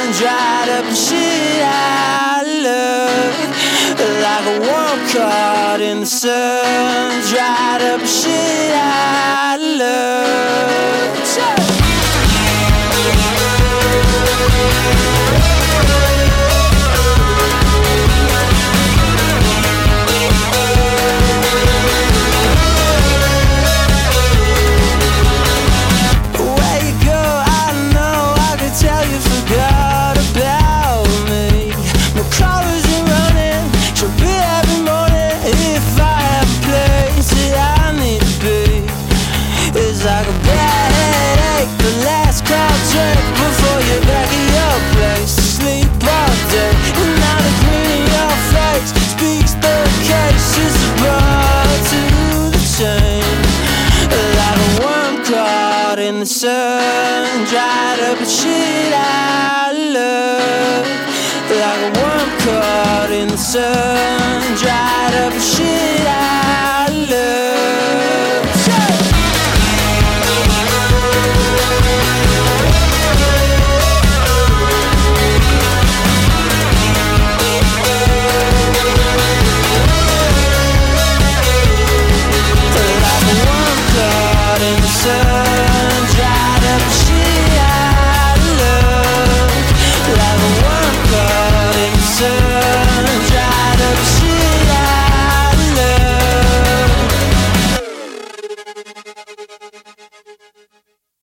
dried up the shit I love. Like a worm caught in the sun, dried up the shit I love. Before you're back at your place, sleep all day. And now the grin in your face speaks the case. It's a bar to the chain. Like a worm caught in the sun, dried up the shit I love. Like a worm caught in the sun.